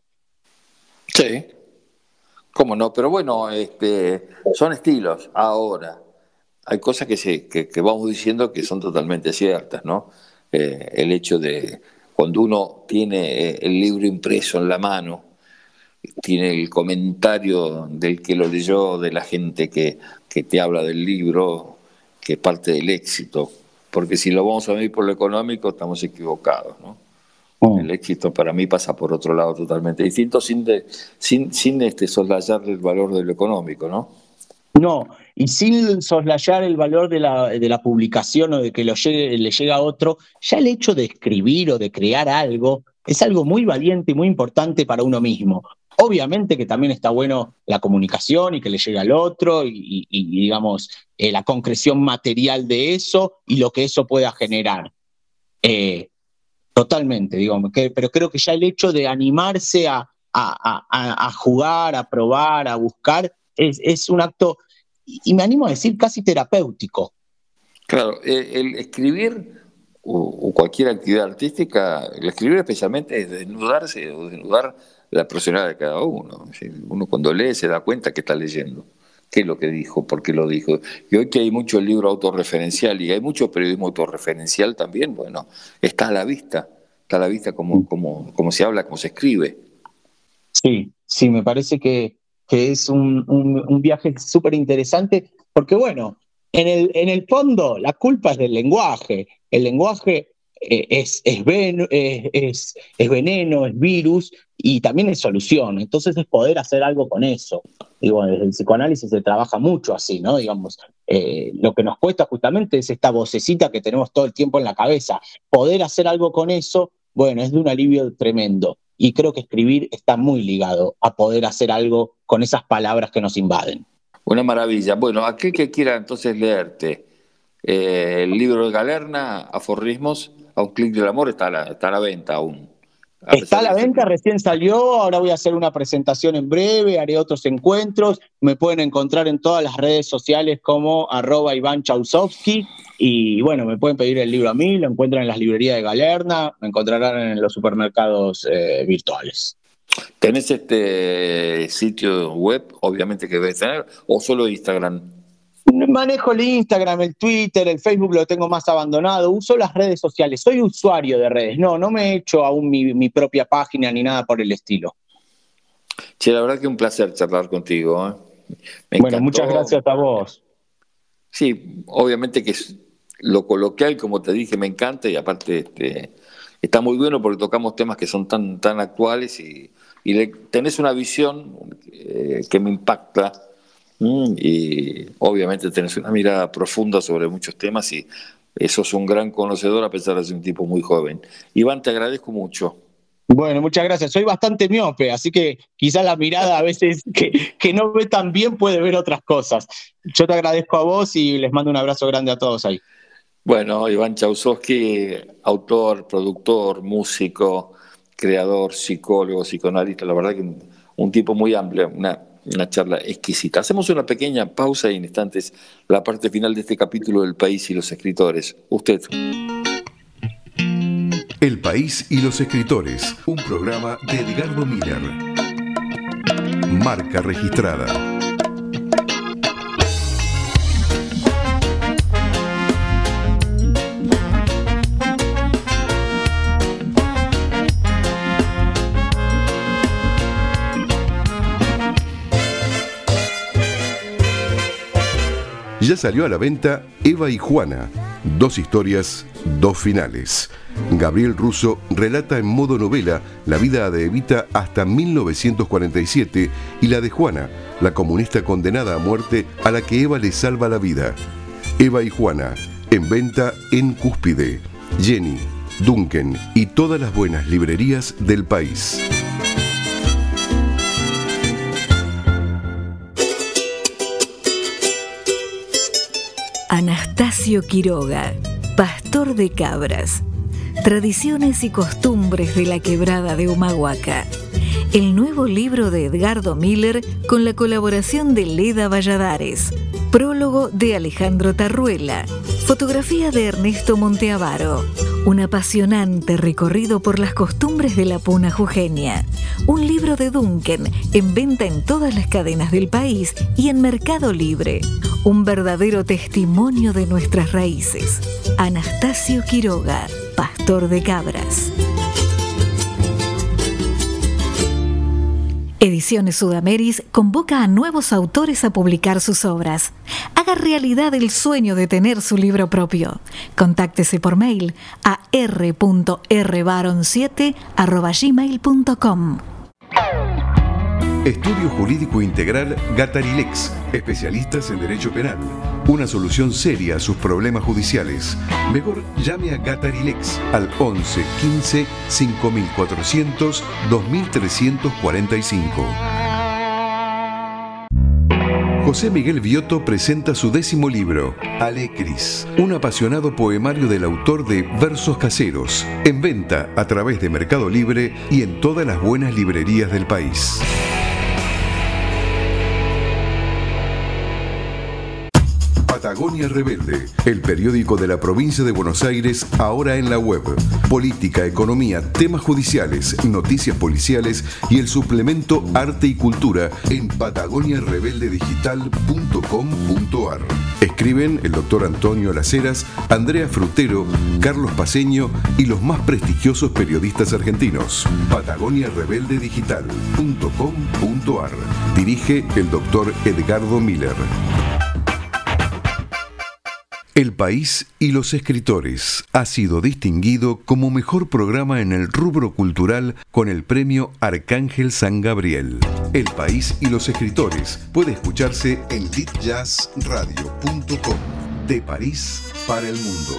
Sí, cómo no, pero bueno, este, son estilos. Ahora, hay cosas que, se, que, que vamos diciendo que son totalmente ciertas, ¿no? Eh, el hecho de cuando uno tiene eh, el libro impreso en la mano, tiene el comentario del que lo leyó, de la gente que, que te habla del libro, que es parte del éxito. Porque si lo vamos a medir por lo económico, estamos equivocados, ¿no? Mm. El éxito para mí pasa por otro lado totalmente distinto, sin, de, sin, sin este, soslayar el valor de lo económico, ¿no? No, y sin soslayar el valor de la, de la publicación o de que lo llegue, le llega a otro, ya el hecho de escribir o de crear algo es algo muy valiente y muy importante para uno mismo. Obviamente que también está bueno la comunicación y que le llegue al otro y, y- y, digamos, eh, la concreción material de eso y lo que eso pueda generar. Eh, Totalmente, digamos, que, pero creo que ya el hecho de animarse a, a, a, a jugar, a probar, a buscar, es, es un acto, y me animo a decir, casi terapéutico. Claro, el, el escribir o, o cualquier actividad artística, el escribir especialmente es desnudarse o desnudar la personalidad de cada uno. Es decir, uno cuando lee se da cuenta que está leyendo, qué es lo que dijo, por qué lo dijo. Y hoy que hay mucho libro autorreferencial y hay mucho periodismo autorreferencial también, bueno, está a la vista, está a la vista como, como, como se habla, como se escribe. Sí, sí, me parece que, que es un, un, un viaje súper interesante, porque bueno, en el, en el fondo la culpa es del lenguaje. El lenguaje eh, es, es, ven, es, es, es veneno, es virus y también es solución. Entonces es poder hacer algo con eso. Y bueno, desde el psicoanálisis se trabaja mucho así, ¿no? Digamos, eh, lo que nos cuesta justamente es esta vocecita que tenemos todo el tiempo en la cabeza. Poder hacer algo con eso, bueno, es de un alivio tremendo. Y creo que escribir está muy ligado a poder hacer algo con esas palabras que nos invaden. Una maravilla. Bueno, aquel que quiera entonces leerte eh, el libro de Galerna, Aforismos, a un clic del amor, está a la, está a la venta aún. A Está a la pesar de venta, que- recién salió, ahora voy a hacer una presentación en breve, haré otros encuentros, me pueden encontrar en todas las redes sociales como arroba Iván Chausovsky, y bueno, me pueden pedir el libro a mí, lo encuentran en las librerías de Galerna, me encontrarán en los supermercados eh, virtuales. ¿Tenés este sitio web, obviamente que debes tener, o solo Instagram? Manejo el Instagram, el Twitter, el Facebook lo tengo más abandonado, uso las redes sociales, soy usuario de redes, no, no me he hecho aún mi, mi propia página ni nada por el estilo. Che, la verdad que un placer charlar contigo. ¿eh? Me Bueno, encantó. muchas gracias a vos. Sí, obviamente que es lo coloquial, como te dije, me encanta y aparte este, está muy bueno porque tocamos temas que son tan, tan actuales y, y le, tenés una visión eh, que me impacta mm, y obviamente tenés una mirada profunda sobre muchos temas y eso es un gran conocedor a pesar de ser un tipo muy joven. Iván, te agradezco mucho. Bueno, muchas gracias. Soy bastante miope, así que quizás la mirada a veces que, que no ve tan bien puede ver otras cosas. Yo te agradezco a vos y les mando un abrazo grande a todos ahí. Bueno, Iván Chausovsky, autor, productor, músico, creador, psicólogo, psicoanalista, la verdad que un, un tipo muy amplio, una, una charla exquisita. Hacemos una pequeña pausa y en instantes la parte final de este capítulo del País y los escritores. Usted. El País y los escritores, un programa de Edgardo Miller. Marca registrada. Ya salió a la venta Eva y Juana, dos historias, dos finales. Gabriel Russo relata en modo novela la vida de Evita hasta mil novecientos cuarenta y siete y la de Juana, la comunista condenada a muerte a la que Eva le salva la vida. Eva y Juana, en venta en Cúspide, Jenny, Duncan y todas las buenas librerías del país. Anastasio Quiroga, pastor de cabras. Tradiciones y costumbres de la quebrada de Humahuaca. El nuevo libro de Edgardo Miller con la colaboración de Leda Valladares. Prólogo de Alejandro Tarruela. Fotografía de Ernesto Monteavaro. Un apasionante recorrido por las costumbres de la puna jujeña. Un libro de Duncan en venta en todas las cadenas del país y en Mercado Libre. Un verdadero testimonio de nuestras raíces. Anastasio Quiroga, pastor de cabras. Ediciones Sudameris convoca a nuevos autores a publicar sus obras. Haga realidad el sueño de tener su libro propio. Contáctese por mail a r punto r baron siete arroba gmail punto com. Estudio Jurídico Integral Gatarilex, especialistas en Derecho Penal. Una solución seria a sus problemas judiciales. Mejor llame a Gatarilex al once quince cinco mil cuatrocientos dos mil trescientos cuarenta y cinco. José Miguel Viotto presenta su décimo libro, Alecris, un apasionado poemario del autor de Versos Caseros, en venta a través de Mercado Libre y en todas las buenas librerías del país. Patagonia Rebelde, el periódico de la provincia de Buenos Aires, ahora en la web. Política, economía, temas judiciales, noticias policiales y el suplemento Arte y Cultura en patagonia rebelde digital punto com punto ar. Escriben el doctor Antonio Laceras, Andrea Frutero, Carlos Paceño y los más prestigiosos periodistas argentinos. patagonia rebelde digital punto com punto ar. Dirige el doctor Edgardo Miller. El País y los escritores ha sido distinguido como mejor programa en el rubro cultural con el premio Arcángel San Gabriel. El País y los escritores puede escucharse en lit jazz radio punto com, de París para el mundo.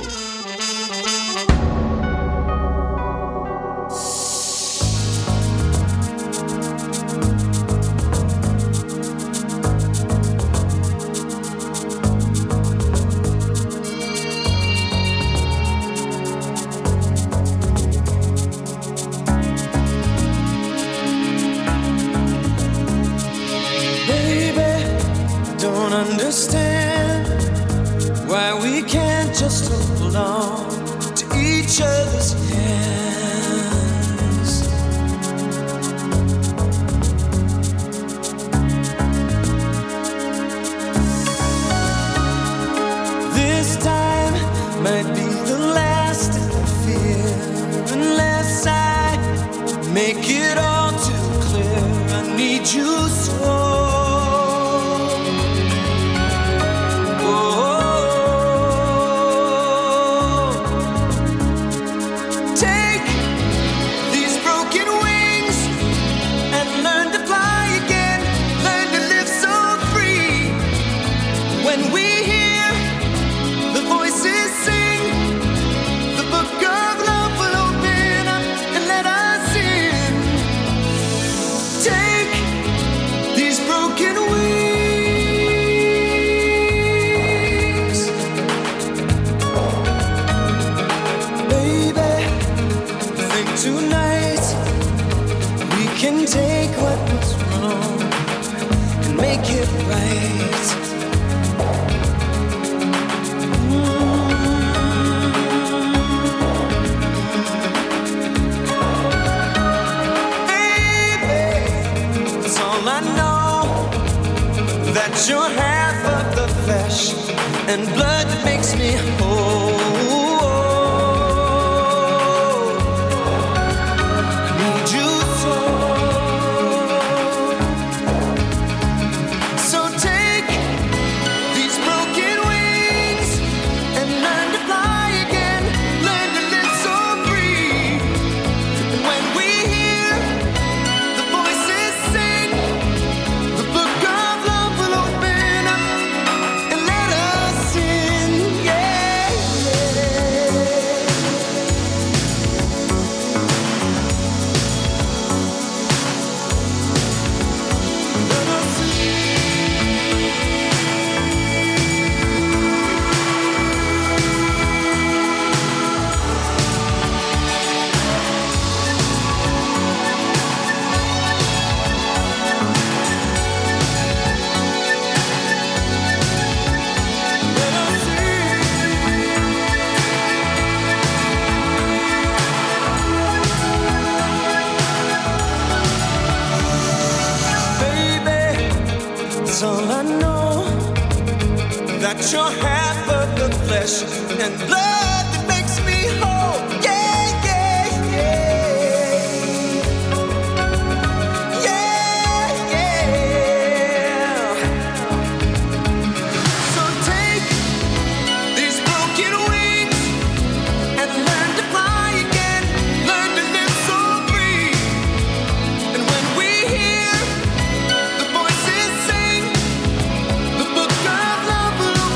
understand why we can't just hold on to each other's hands. This time might be the last of the fear, unless I make it all too clear. I need you so. Take what was wrong and make it right. Mm-hmm. Baby, that's all I know, that you're half of the flesh and blood that makes me whole. You're half of the flesh and blood that makes me whole. Yeah, yeah, yeah. Yeah, yeah. So take these broken wings and learn to fly again. Learn to live so free. And when we hear the voices sing the book of love,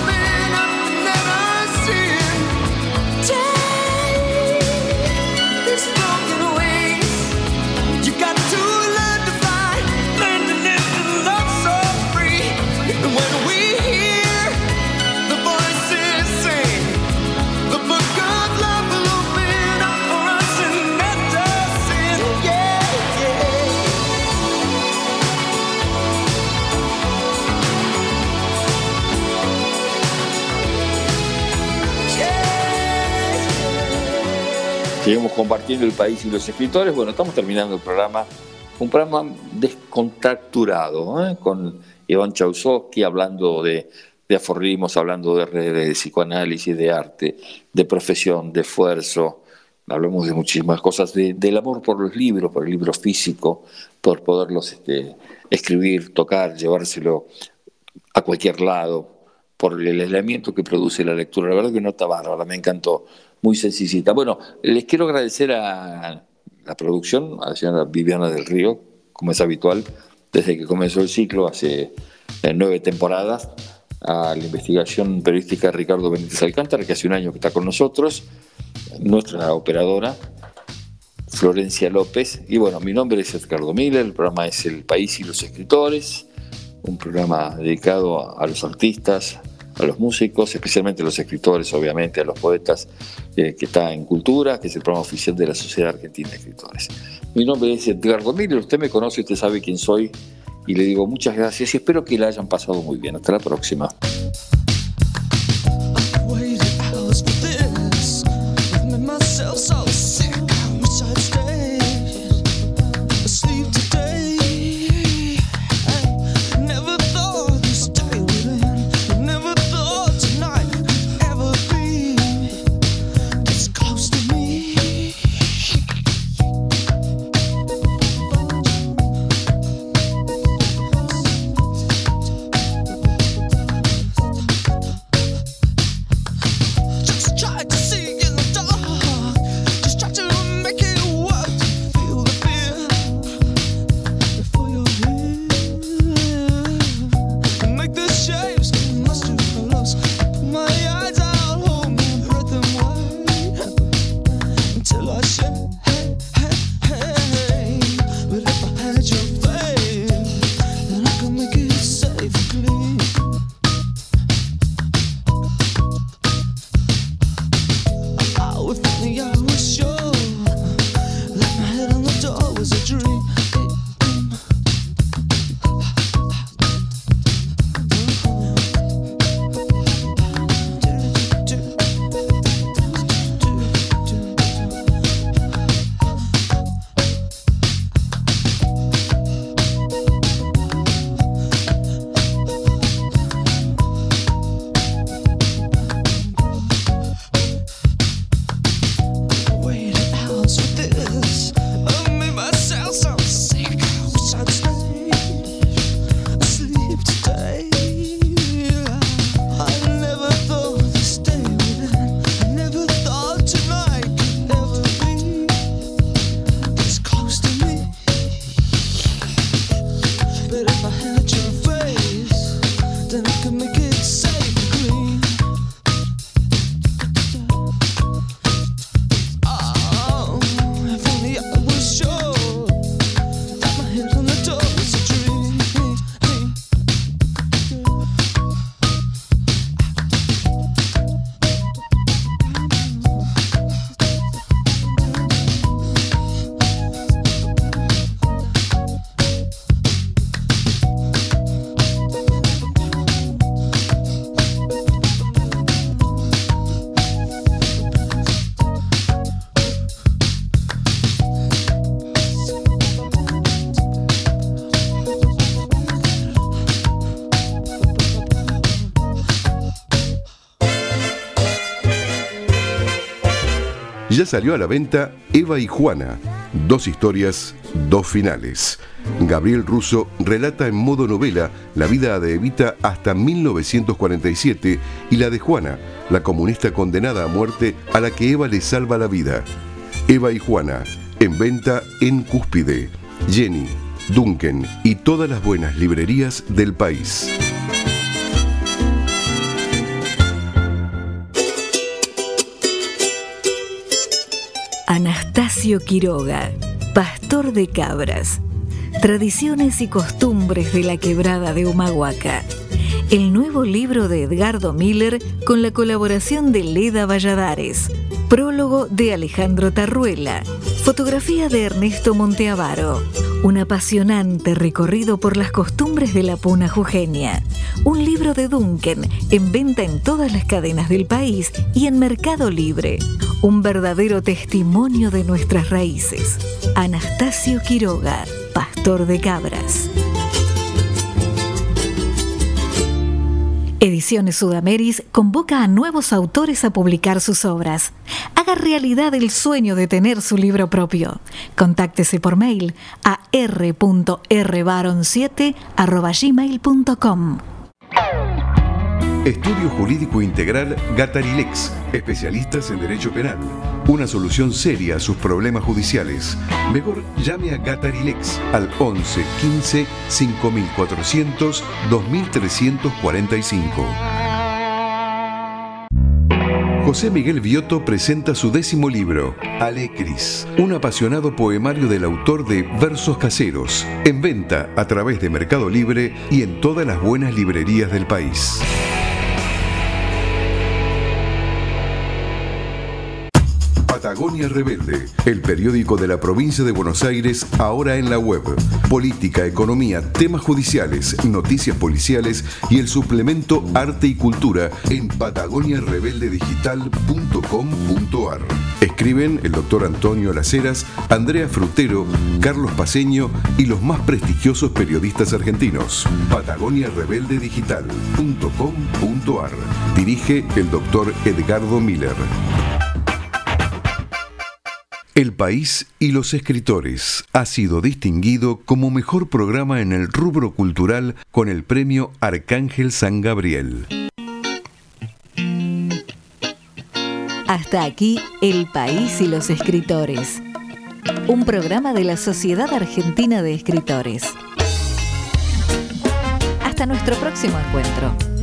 Seguimos compartiendo el país y los escritores. Bueno, estamos terminando el programa, un programa descontracturado, ¿eh? Con Iván Chausovsky hablando de, de aforismos, hablando de redes, de psicoanálisis, de arte, de profesión, de esfuerzo. Hablamos de muchísimas cosas, de, del amor por los libros, por el libro físico, por poderlos este, escribir, tocar, llevárselo a cualquier lado, por el aislamiento que produce la lectura. La verdad que nota bárbara, me encantó. Muy sencillita. Bueno, les quiero agradecer a la producción, a la señora Viviana del Río, como es habitual, desde que comenzó el ciclo, hace eh, nueve temporadas, a la investigación periodística de Ricardo Benítez Alcántara, que hace un año que está con nosotros, nuestra operadora, Florencia López, y bueno, mi nombre es Edgardo Miller, el programa es El País y los Escritores, un programa dedicado a los artistas, a los músicos, especialmente a los escritores, obviamente, a los poetas, eh, que está en Cultura, que es el programa oficial de la Sociedad Argentina de Escritores. Mi nombre es Edgardo Miller, usted me conoce, usted sabe quién soy y le digo muchas gracias y espero que la hayan pasado muy bien. Hasta la próxima. Ya salió a la venta Eva y Juana, dos historias, dos finales. Gabriel Russo relata en modo novela la vida de Evita hasta mil novecientos cuarenta y siete y la de Juana, la comunista condenada a muerte a la que Eva le salva la vida. Eva y Juana, en venta en Cúspide, Jenny, Duncan y todas las buenas librerías del país. Anastasio Quiroga, pastor de cabras. Tradiciones y costumbres de la quebrada de Humahuaca. El nuevo libro de Edgardo Miller con la colaboración de Leda Valladares. Prólogo de Alejandro Tarruela. Fotografía de Ernesto Monteavaro. Un apasionante recorrido por las costumbres de la puna jujeña. Un libro de Duncan en venta en todas las cadenas del país y en Mercado Libre. Un verdadero testimonio de nuestras raíces. Anastasio Quiroga, pastor de cabras. Ediciones Sudameris convoca a nuevos autores a publicar sus obras. Haga realidad el sueño de tener su libro propio. Contáctese por mail a r punto r baron siete arroba gmail punto com. Estudio Jurídico Integral Gatarilex, especialistas en derecho penal. Una solución seria a sus problemas judiciales. Mejor llame a Gatarilex al once quince cinco mil cuatrocientos dos mil trescientos cuarenta y cinco. José Miguel Viotto presenta su décimo libro, Alecris, un apasionado poemario del autor de Versos Caseros, en venta a través de Mercado Libre y en todas las buenas librerías del país. Patagonia Rebelde, el periódico de la provincia de Buenos Aires, ahora en la web. Política, economía, temas judiciales, noticias policiales y el suplemento Arte y Cultura en patagonia rebelde digital punto com punto ar. Escriben el doctor Antonio Las Heras, Andrea Frutero, Carlos Paceño y los más prestigiosos periodistas argentinos. patagonia rebelde digital punto com punto ar. Dirige el doctor Edgardo Miller. El País y los Escritores ha sido distinguido como mejor programa en el rubro cultural con el premio Arcángel San Gabriel. Hasta aquí El País y los Escritores, un programa de la Sociedad Argentina de Escritores. Hasta nuestro próximo encuentro.